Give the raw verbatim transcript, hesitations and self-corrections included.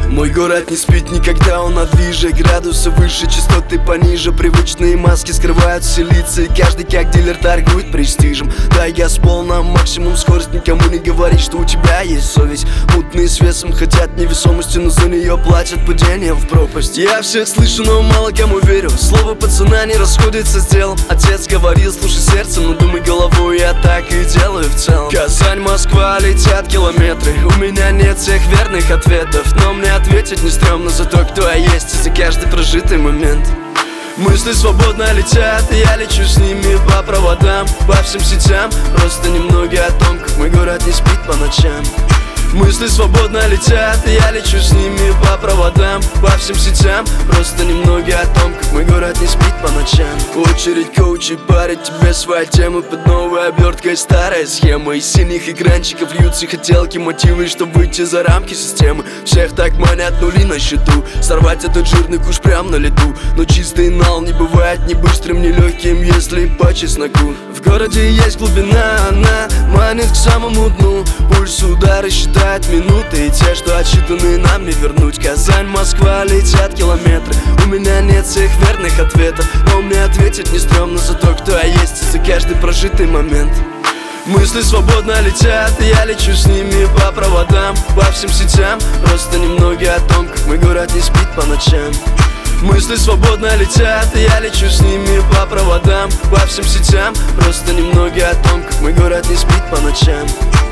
Мой город не спит никогда, он на движе. Градусы выше, частоты пониже. Привычные маски скрывают все лица, и каждый как дилер торгует престижем. Да, я с полным максимум скорость, никому не говори, что у тебя есть совесть. Мутные с весом хотят невесомости, но за нее платят падением в пропасть. Я всех слышу, но мало кому верю. Слово пацана не расходится с делом. Отец говорил, слушай сердцем, но думай головой, я так и делаю в целом. Казань, Москва, летят километры. У меня нет всех верных ответов, но мне ответить не стрёмно за то, кто я есть, и за каждый прожитый момент. Мысли свободно летят, и я лечу с ними по проводам, по всем сетям. Просто немного о том, как мой город не спит по ночам. Мысли свободно летят, и я лечу с ними по проводам, по всем сетям. Просто немного о том, как мой город не спит по ночам. Очередь коучей парит тебе свои темы под новой оберткой, старая схема. Из синих экранчиков льются хотелки, мотивы, чтобы выйти за рамки системы. Всех так манят нули на счету, сорвать этот жирный куш прям на лету. Но чистый нал не бывает ни быстрым, ни легким, если по чесноку. В городе есть глубина, она манит к самому дну. Пульс, удары считает минуты, и те, что отсчитаны, нам не вернуть. Казань, Москва, летят километры. У меня нет всех верных ответов, но мне ответить не стрёмно за то, кто я есть, и за каждый прожитый момент. Мысли свободно летят, и я лечу с ними по проводам, по всем сетям. Просто немного о том, как мой город не спит по ночам. Мысли свободно летят, и я лечу с ними по проводам, по всем сетям. Просто немного о том, как мой город не спит по ночам.